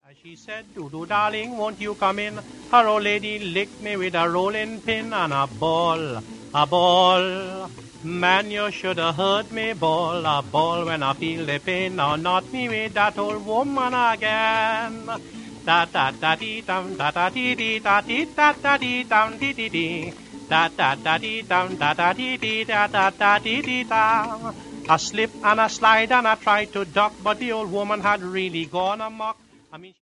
She said, Doodoo, darling, won't you come in? Her old lady licked me with a rolling pin and a ball, a ball. Man, you should have heard me bawl, a ball when I feel the pain. Now not me with that old woman again. Da da da dee dum, da da dee dee da dee da da dee dum dee dee dee. Da da da dee dum, da da dee dee da da da dee dee da. I slipped and I slide and I tried to duck, but the old woman had really gone amok. I mean.